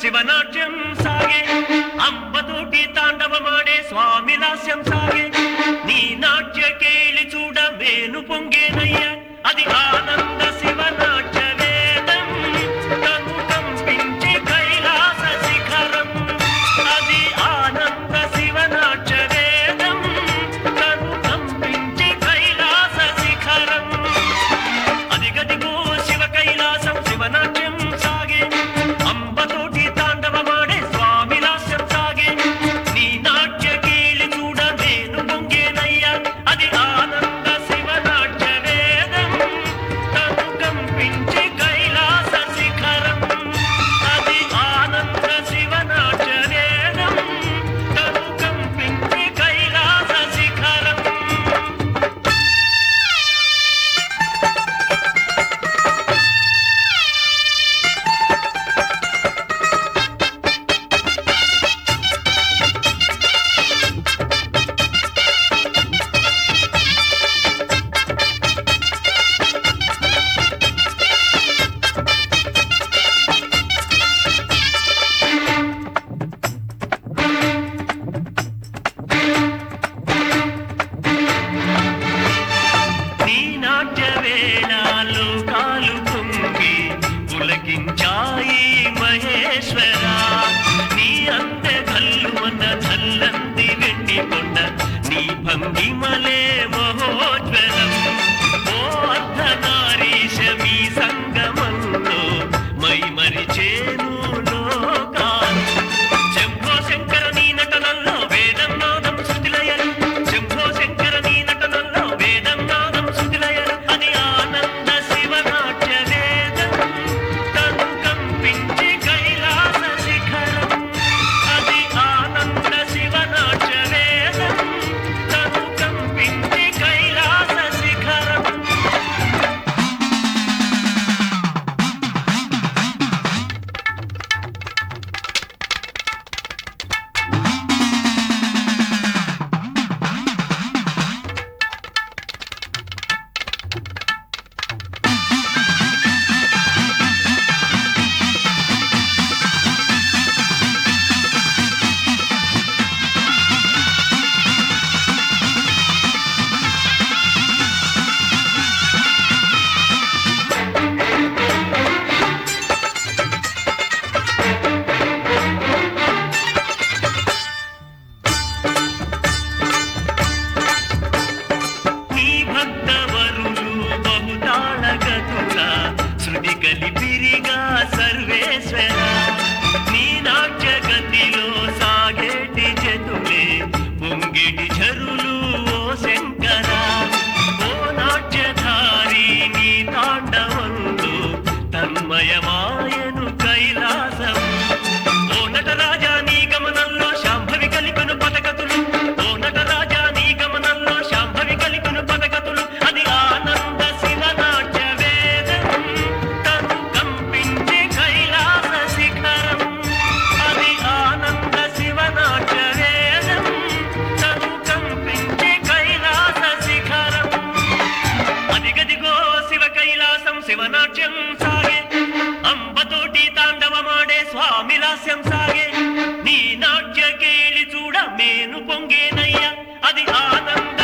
శివనాట్యం సాగే అంబతోటి తాండవమాడే స్వామి లాస్యం సాగే నీ నాట్య కేళి చూడ మేను పొంగేనయ్యా అది ఆనంద శివనాట్య వేదం తను కంపించే కైలాస శిఖరం అది ఆనంద శివనాట్య వేదం తను కంపించే కైలాస శిఖరం అది గదిగో శివ కైలాసం శివనాట్యం సాగే అంబతోటి తాండవమాడే స్వామి లాస్యం సాగే నీ నాట్య కేళి చూడ మేను పొంగేనయ్యా అది ఆనంద శివనాట్య వేదం తను కంపించే కైలాస శిఖరం అది ఆనంద శివనాట్య వేదం తను కంపించే కైలాస శిఖరం నీ నాట్య వేళాలు కాలు పొంగి పులకించాయి మహేశ్వరా నీ అంతె కల్లువన చల్లంది వెండి కొండ నీ భంగిమలే మహోజ్వలం ఓ అర్ధనారీశ మీ సంగమంలో మై మరిచేను లోకాలు శంభో శంకర నీ నటనల్లో వేదం నాదం శృతిలయలు శంభో శంకర నీ నటనల్లో వేదం నాదం శృతిలయలు అది ఆనంద శివనాట్య వేదం తను కంపించే కైలాస శిఖరం అది ఆనంద శివనాట్య వేదం తను కంపించే కైలాస శిఖరం నీ భక్తవరులు బహుతాళగతుల శృతి కలిపిరిగా సర్వేశ్వర నీ నాట్య గతిలో సాగేటి జతులే పొంగేటి ఝరులు ఓ శంకర ఓ నాట్యధారి నీ తాండవంలో తన్మయమాయను కైలాసం ఓ నటరాజా నీ గమనంలో శాంభవి కలిపెను పదగతులు ఓ నటరాజా నీ గమనంలో శాంభవి కలిపెను పదగతులు అది ఆనంద శివనాట్య వేదం తను కంపించే కైలాస శిఖరం అది ఆనంద శివనాట్య వేదం తను కంపించే కైలాస శిఖరం అది గదిగో శివ కైలాసం శివనాట్యం సాగే అంబతోటి తాండవమాడే స్వామి లాస్యం సాగే నీ నాట్య కేళి చూడ మేను పొంగేనయ్యా అది ఆనంద